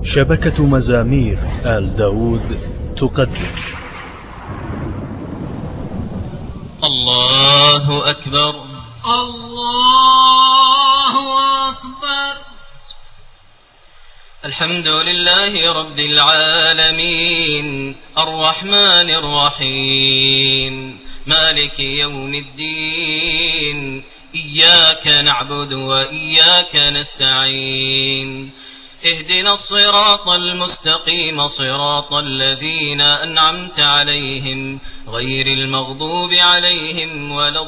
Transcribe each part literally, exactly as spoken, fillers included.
شبكة مزامير آل داود تقدم. الله أكبر الله أكبر. الحمد لله رب العالمين الرحمن الرحيم مالك يوم الدين، إياك نعبد وإياك نستعين، اهدنا الصراط المستقيم صراط الذين أنعمت عليهم غير المغضوب عليهم ولا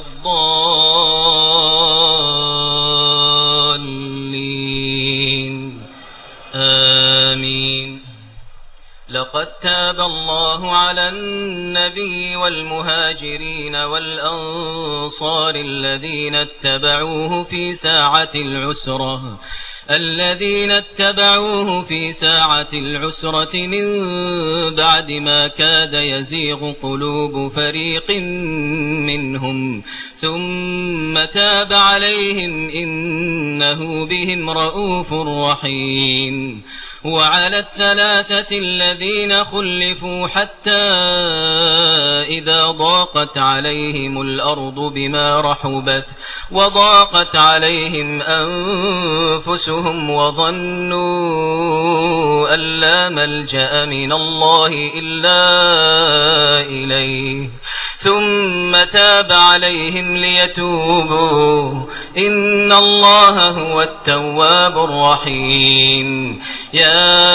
الضالين آمين. لقد تاب الله على النبي والمهاجرين والأنصار الذين اتبعوه في ساعة العسرة الذين اتبعوه في ساعة العسرة من بعد ما كاد يزيغ قلوب فريق منهم ثم تاب عليهم إنه بهم رؤوف رحيم. وعلى الثلاثة الذين خلفوا حتى إذا ضاقت عليهم الأرض بما رحبت وضاقت عليهم أنفسهم وظنوا أن لا ملجأ من الله إلا إليه ثم تاب عليهم ليتوبوا إن الله هو التواب الرحيم. يا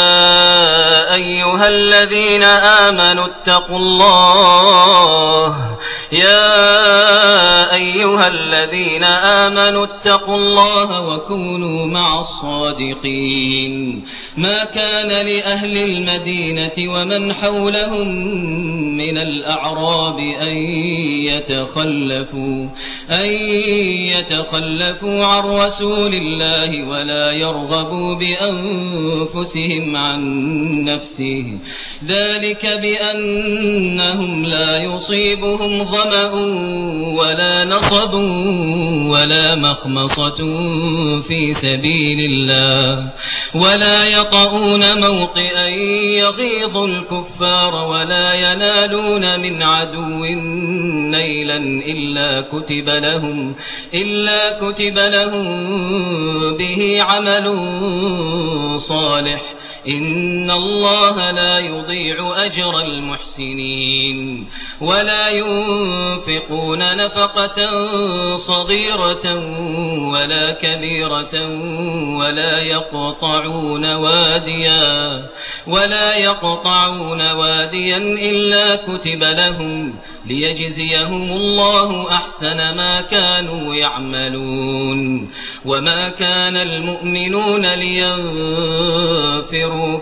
أيها الذين آمنوا اتقوا الله يا أيها الذين آمنوا اتقوا الله وكونوا مع الصادقين. ما كان لأهل المدينة ومن حولهم من الأعراب أن يتخلفوا أن يتخلفوا عن رسول الله ولا يرغبوا بأنفسهم عن نفسه، ذلك بأنهم لا يصيبهم ظمأ ولا نصب ولا مخمصة في سبيل الله ولا يطؤون موطئا يغيظ الكفار ولا ينالون من عدو نيلا إلا كتب لهم إلا كتب لهم به عمل صالح إن الله لا يضيع أجر المحسنين. ولا ينفقون نفقة صغيرة ولا كبيرة ولا يقطعون واديا ولا يقطعون واديا إلا كتب لهم ليجزيهم الله أحسن ما كانوا يعملون. وما كان المؤمنون لينفروا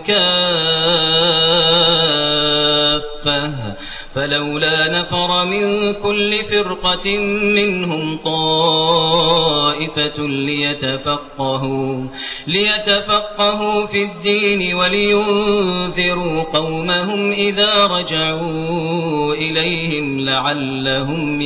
كافة فلولا نفر من كل فرقة منهم طائفة ليتفقهوا ليتفقهوا في الدين ولينذروا قومهم إذا رجعوا إليهم لعلهم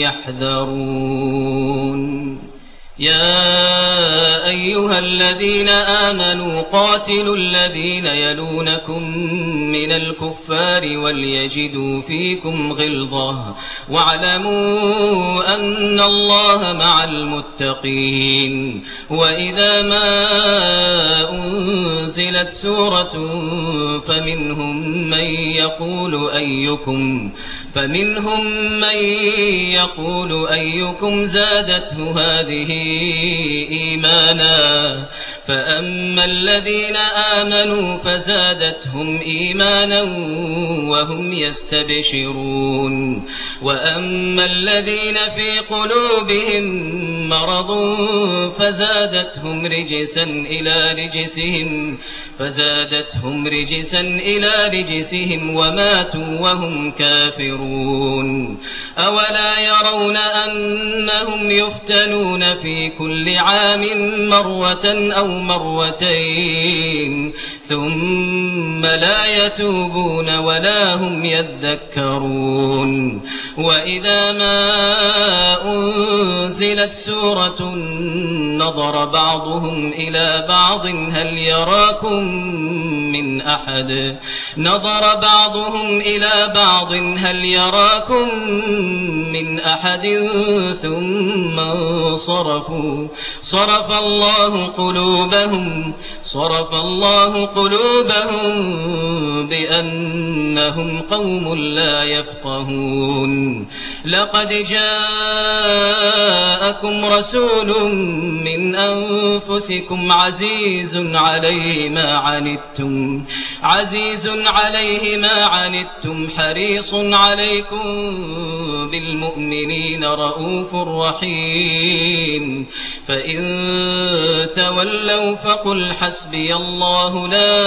يحذرون. يا أيها الذين آمنوا قاتلوا الذين يلونكم من الكفار وليجدوا فيكم غلظة واعلموا أن الله مع المتقين. وإذا ما أنزلت سورة فمنهم من يقول أيكم فمنهم من يقول أيكم زادته هذه إيمانا فأما الذين آمنوا فزادتهم إيمانا وهم يستبشرون. وأما الذين في قلوبهم مرض فزادتهم رجسا إلى رجسهم فزادتهم رجسا إلى رجسهم وماتوا وهم كافرون. أولا يرون أنهم يفتنون في كل عام مرة أو مرتين ثم لا يتوبون ولا هم يذكرون. وإذا ما أنزلت سورة نظر بعضهم إلى بعض هل يراكم من أحد نظر بعضهم إلى بعض هل يراكم من أحد ثم انصرفوا صرف الله قلوبهم صرف الله قلوبهم بأنهم قوم لا يفقهون لقد جاءكم رسول من أنفسكم عزيز عليه ما عنتم عزيز عليه ما عنتم حريص عليكم بالمؤمنين رؤوف رحيم فإن تولوا فقل حسبي الله لا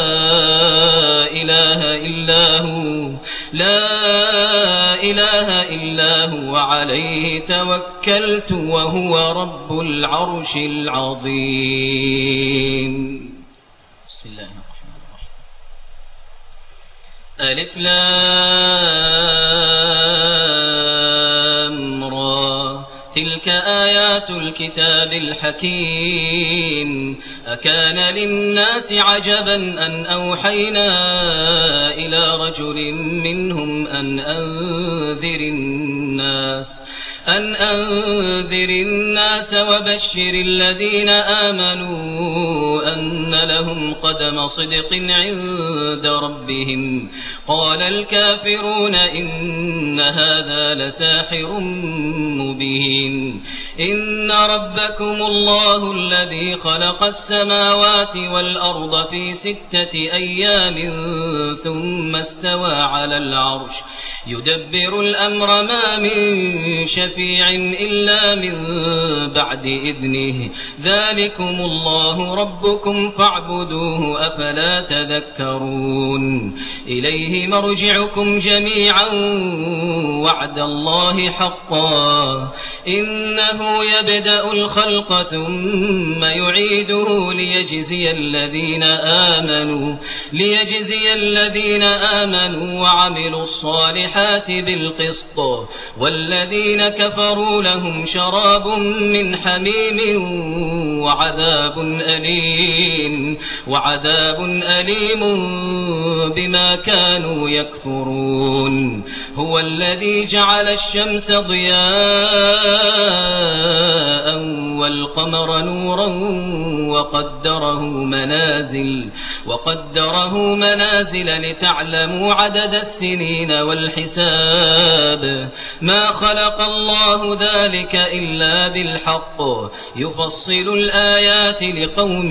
إله إلا هو لا إله إلا هو عليه توكلت وهو رب العرش العظيم. بسم الله الرحمن الرحيم. ألف لام را تلك آيات الكتاب الحكيم أكان للناس عجبا أن أوحينا إلى رجل منهم أن أنذر الناس أن أنذر الناس وبشر الذين آمنوا أن لهم قدم صدق عند ربهم قال الكافرون إن هذا لساحر مبين إن ربكم الله الذي خلق السماوات والأرض في ستة أيام ثم استوى على العرش يدبر الأمر ما من شفيع إلا من بعد إذنه ذلكم الله ربكم فاعبدوه أفلا تذكرون إليه مرجعكم جميعا وعد الله حقا إنه يبدأ الخلق ثم يعيده ليجزي الذين آمنوا ليجزي الذين آمنوا وعملوا الصالحات بالقسط والذين كفروا لهم شراب من حميم وعذاب أليم وعذاب أليم بما كانوا يكفرون هو الذي جعل الشمس ضياء والقمر نورا وقدره منازل وقدره منازل لتعلموا عدد السنين والحساب ما خلق الله ذلك إلا بالحق يفصل الآيات لقوم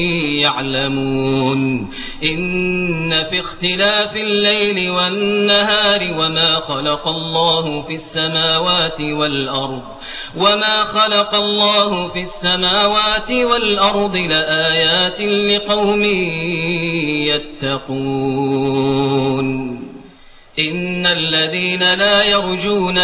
يعلمون إن في اختلاف الليل والنهار وما خلق الله في السماوات والأرض وما خلق الله في السماوات والأرض لآيات لقوم يتقون إن الذين لا يرجون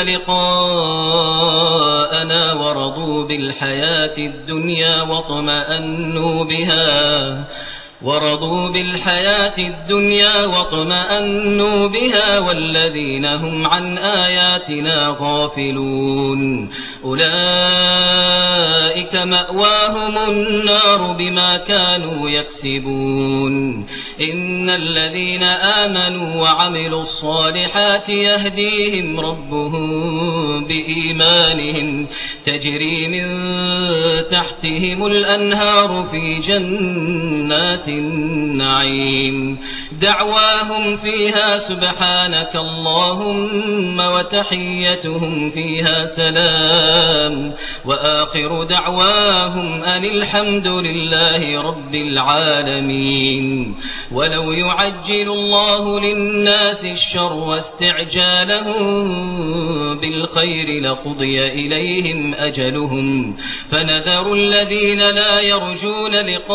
لقاءنا ورضوا بالحياة الدنيا واطمأنوا بها ورضوا بالحياة الدنيا واطمأنوا بها والذين هم عن آياتنا غافلون أولئك مأواهم النار بما كانوا يكسبون إن الذين آمنوا وعملوا الصالحات يهديهم ربهم بإيمانهم تجري من تحتهم الأنهار في جنات النعيم دعواهم فيها سبحانك اللهم وتحيتهم فيها سلام وآخر دعواهم أن الحمد لله رب العالمين ولو يعجل الله للناس الشر واستعجالهم بالخير لقضي إليهم أجلهم فنذر الذين لا يرجون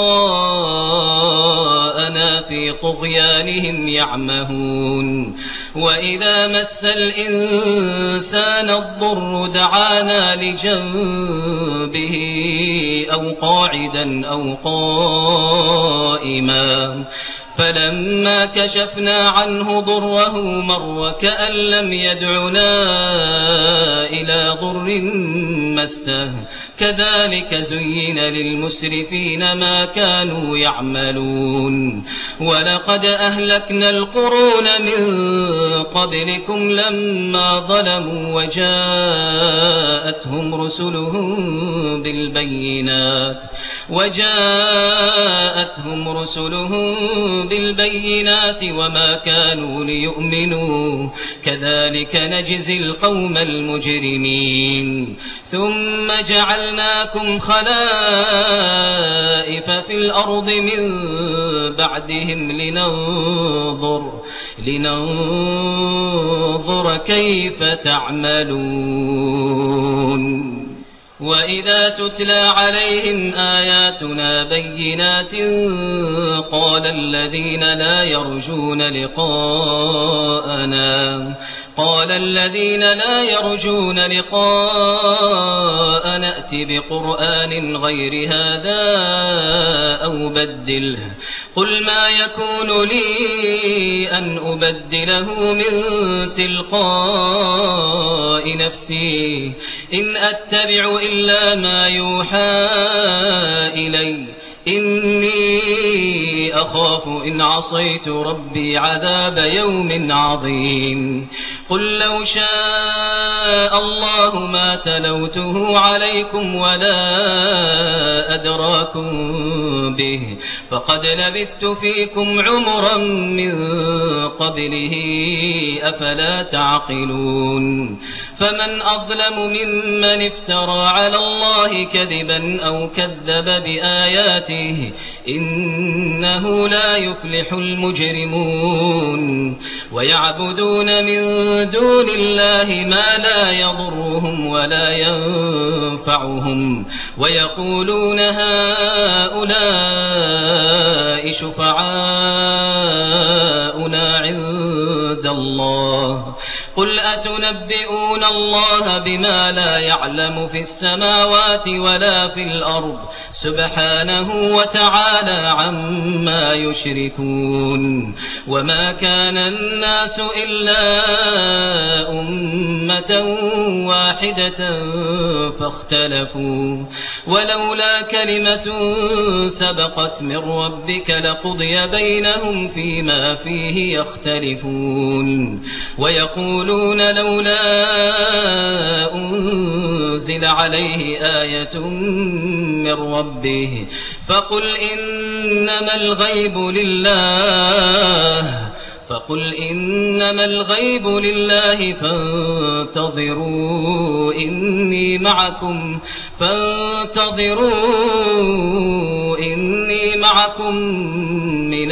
لقاءنا في طغيانهم يعمهون وإذا مس الإنسان الضر دعانا لجنبه أو قاعدا أو قائما فلما كشفنا عنه ضره مر كأن لم يدعنا إلى ضر مسه كذلك زين للمسرفين ما كانوا يعملون ولقد أهلكنا القرون من قبلكم لما ظلموا وجاءتهم رسلهم بالبينات وجاءتهم رسلهم بالبينات وما كانوا ليؤمنوا كذلك نجزي القوم المجرمين ثم جعلناكم خلائف في الأرض من بعدهم لننظر لننظر كيف تعملون وإذا تتلى عليهم آياتنا بينات قال الذين لا يرجون لقاءنا قال الذين لا يرجون لقاء نأت بقرآن غير هذا أو بدله قل ما يكون لي أن أبدله من تلقاء نفسي إن أتبع إلا ما يوحى إلي إني أخاف إن عصيت ربي عذاب يوم عظيم قل لو شاء الله ما تلوته عليكم ولا أدراكم به فقد لبثت فيكم عمرا من قبله أفلا تعقلون فمن أظلم ممن افترى على الله كذبا أو كذب بآياته إنه لا يفلح المجرمون ويعبدون من دون الله ما لا يضرهم ولا ينفعهم ويقولون هؤلاء شفعاؤنا عند الله قل أتنبئون الله بما لا يعلم في السماوات ولا في الأرض سبحانه وتعالى عما يشركون وما كان الناس إلا أمة واحدة فاختلفوا ولولا كلمة سبقت من ربك لقضي بينهم فيما فيه يختلفون ويقولون لولا أنزل عليه آية من ربه فقل إنما الغيب لله فقل إنما الغيب لله فانتظروا إني معكم فانتظروا إني معكم من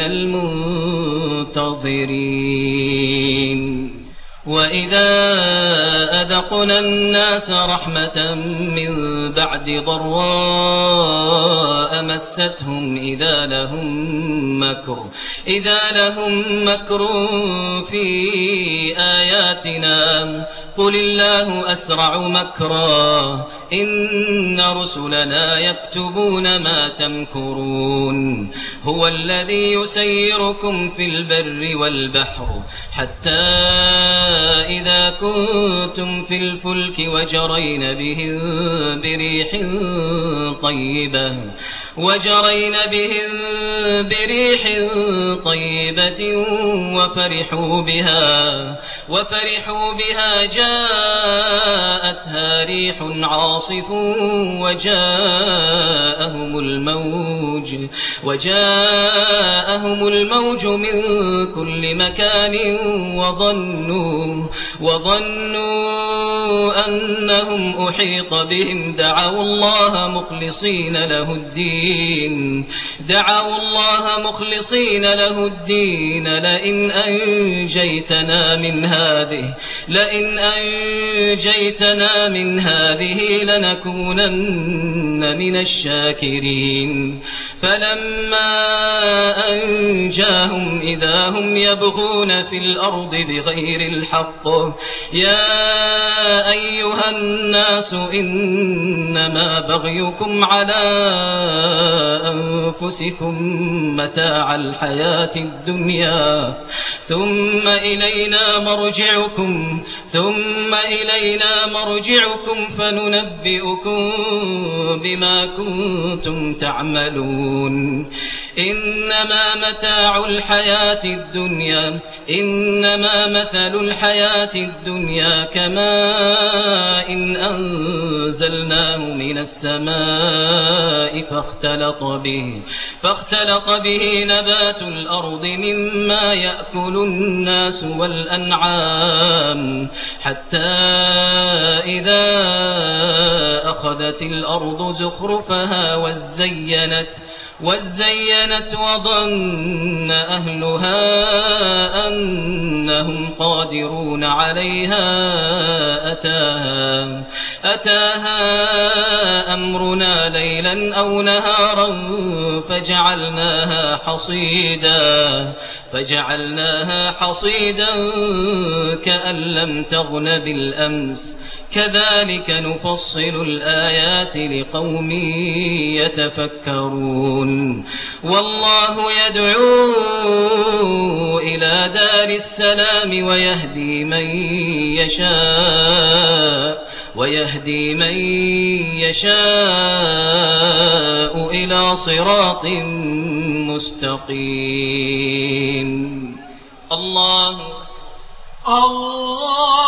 المنتظرين وإذا أذقنا الناس رحمة من بعد ضراء مستهم إذا لهم مكر إذا لهم مكر في آياتنا قل الله أسرع مكرا إن رسلنا يكتبون ما تمكرون هو الذي يسيركم في البر والبحر حتى إذا كنتم في الفلك وجرين بهم بريح طيبة وجرين بهم بريح طيبة وفرحوا بها وفرحوا بها جاءتها ريح عاصف وجاءهم الموج وجاءهم الموج من كل مكان وظنوا وظنوا أنهم أحيط بهم دعوا الله مخلصين له الدين دعوا الله مخلصين له الدين لئن أنجيتنا من هذه لئن أنجيتنا من هذه لنكونن من الشاكرين فلما أنجيتنا فأنجاهم إذا هم يبغون في الأرض بغير الحق يا أيها الناس إنما بغيكم على أنفسكم متاع الحياة الدنيا ثم إلينا مرجعكم ثم إلينا مرجعكم فننبئكم بما كنتم تعملون إنما متاع الحياة الدنيا إنما مثل الحياة الدنيا كماء إن أنزلناه من السماء فاختلط به فاختلط به نبات الأرض مما يأكل الناس والأنعام حتى إذا أخذت الأرض زخرفها وزينت وزينت وظن أهلها أنهم قادرون عليها أتاها أتاها أمرنا ليلا أو نهارا فجعلناها حصيدا فجعلناها حصيدا كأن لم تغن بالأمس كذلك نفصل الآيات لقوم يتفكرون والله يدعو إلى دار السلام ويهدي من يشاء ويهدي من يشاء إلى صراط مستقيم الله الله